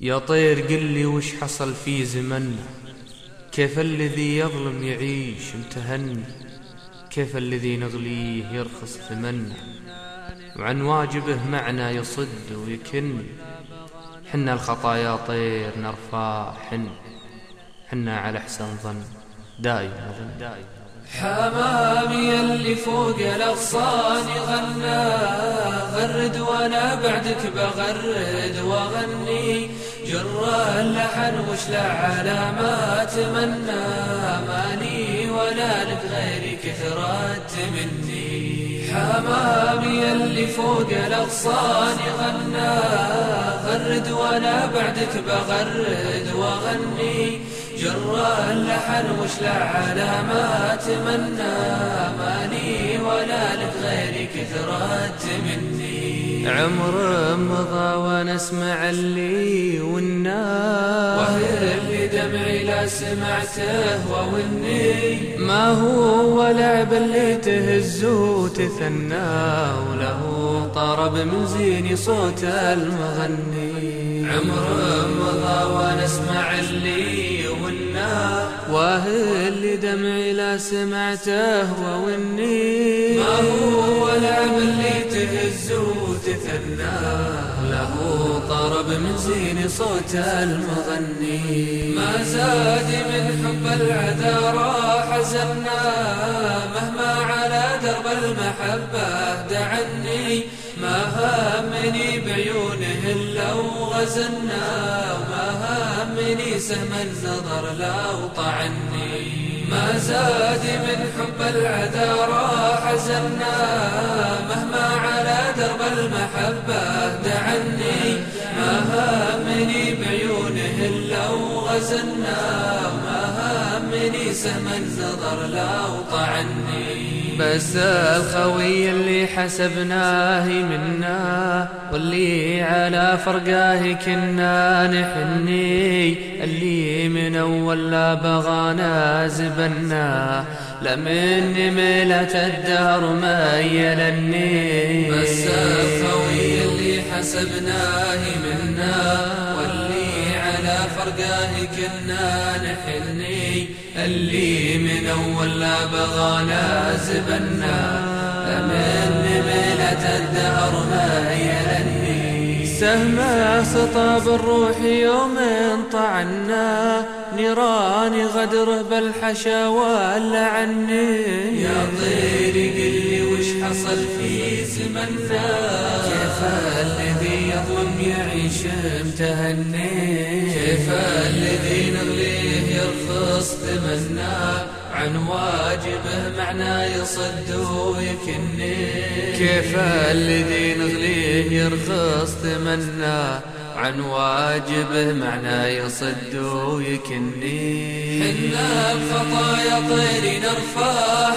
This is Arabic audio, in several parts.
يا طير قل لي وش حصل في زمننا، كيف الذي يظلم يعيش متهني، كيف الذي نغليه يرخص ثمنا، وعن واجبه معنا يصد ويكن. حنا الخطايا طير نرفع حنا على احسن ظن دايم نظن. حمامي اللي فوق الأغصان غنى غرد وانا بعدك بغرد واغني، جر اللحن وشلع على ما اتمنى، مالي ولا لك غيري كثرت مني. حمامي اللي فوق الأغصان غنى غرد وانا بعدك بغرد واغني، جر اللحن وشلع على ما اتمنى، مالي ولا لك غيري كثرت مني. عمر مضى وانا اسمع اللي والنا، وهل دمعي لا سمعته ووني، ما هو لعب اللي تهز وتثنى، وله طرب من زين صوت المغني. عمر مضى وانا اسمع اللي والنا، واهل دمعي لا سمعته ووني، ما هو لعب اللي تهز وتثنى، له طرب من زين صوت المغني. ما زاد من حب العذارى حزنا، مهما على درب المحبة دعني، ما همني بعيونه لو غزلنا، وما همني سهم النظر لو طعني. ما زاد من حب العذارى حزنا، مهما على درب المحبة دعني، ما همني بعيونه لو غزلنا، وما همني سهم النظر لو طعني. بس الخوي اللي حسبناه منا، واللي على فرقاه كنا نحني، اللي من أول لا بغانا زبنا، لمن ميلة الدهر ميلني. بس الخوي اللي حسبناه منا، واللي على فرقاه كنا نحني، اللي من أول لا بغانا زبنا، لمن ميلة الدهر ميلني. سهمه سطى بالروح يوم طعنا، نيران غدره بالحشا ولا عني. يا طيري قل لي وش حصل في زمننا، كيف الذي يظلم يعيش متهني، كيف الذي نغليه يرخص ثمنا، عن واجبه معنا يصد ويكني. كيف الذي نغليه يرخص ثمنا، عن واجبه معنا يصد ويكني. حنا الخطايا طير نرفع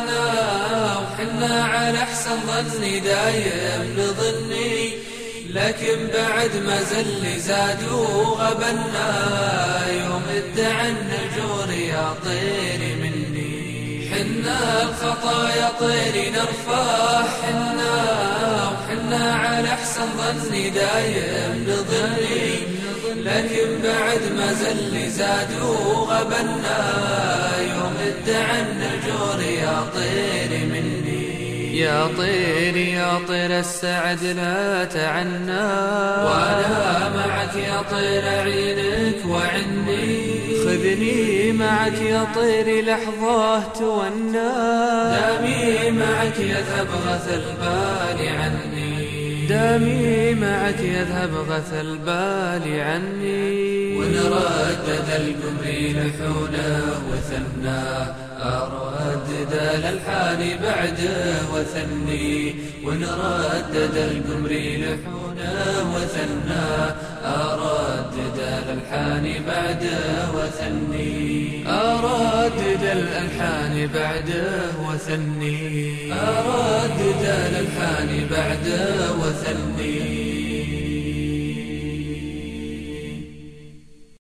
وحنا على احسن ظني دايم نظني، لكن بعد ما زل زادوا غبنا، يوم ادعى النجور يا طير مني. حنا الخطايا طير نرفع وحنا على احسن ظني دايم نظني، لكن بعد ما زل زادوا غبنا، يوم ادعى النجور يا طير مني. يا طير يا طير السعد لا تعنا، وانا معك يا طير عينك وعني، خذني معك يا طير لحظة تونا، دامي معك يذهب غث البال عني، دامي معك يذهب غث البال عني. ونردد القمر لحونه وثنى، أردد الألحان بعده وثني، ونردد القمر لحونه وثنى، أردد الألحان بعده وثني، أردد الألحان بعده وثني، أردد الألحان بعده وثني.